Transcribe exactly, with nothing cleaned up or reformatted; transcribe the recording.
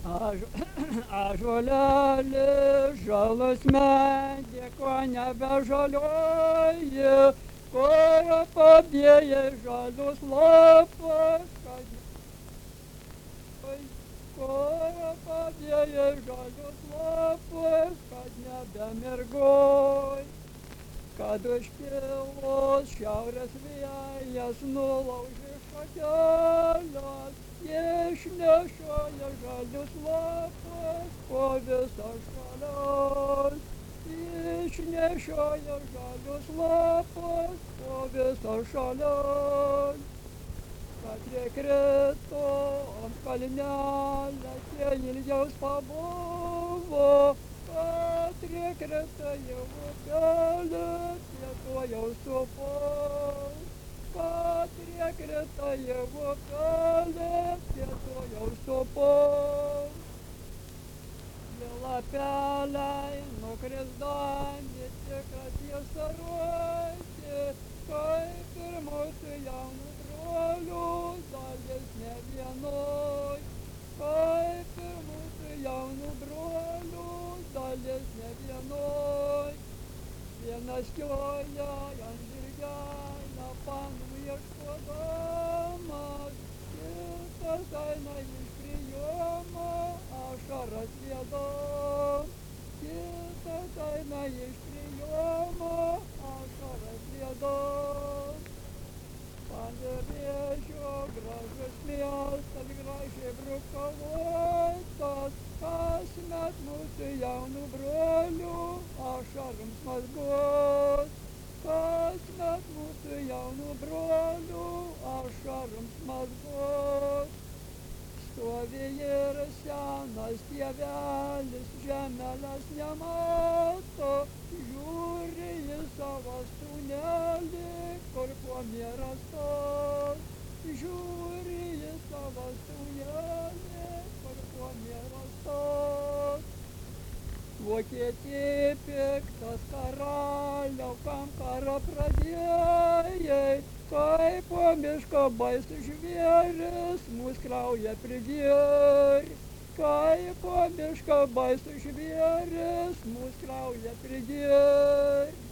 Ąžuolėli žalus medį, ko nebežaliuoji, kur pabėgė žalius lapas, kad kur pabėgė žalius lapas, kad nebemirgoj. Kad užkilus šiaurės vėjas nulaužė šakeles, išnešioja žalius lapus po visas šalis. Išnešioja žalius lapus po visas šalis. Katrie krito ant kalnelio, tie ilgiaus pabuvo. Katrie krito jau upelį, tie tuojau supos. Katrie krito jau upelį, tie tuojau supos. Tie lapeliai nukrisdami tik atiesaruoti, kaip ir mūsų jaunų brolių dalis ne vienoj. Kaip ir mūsų jaunų brolių dalis ne vienoj. Vienas joja ant žirgelio panų ieškodamas, kitas eina iš priėmimo ašaras liedam. Kitas eina iš priėmimo ašaras liedam. Panevėžio gražus miestas, gražiai brukavotas, kasmet mūsų jaunų brolių ašarams mazgos. Kasmet mūsų jaunų brolių ašarams mazgos. Stovi ir senas tėvelis, žemelės nemato, žiūri į savo sūnelį, kur po mierastos. Žiūri į savo sūnelį, kur po mierastos. Vokietija piktas karaliau, kam karą pradėjai, kaip po miško baisus žvėris mus kraują pridėr. Kaip po miško baisus žvėris mus kraują pridėr.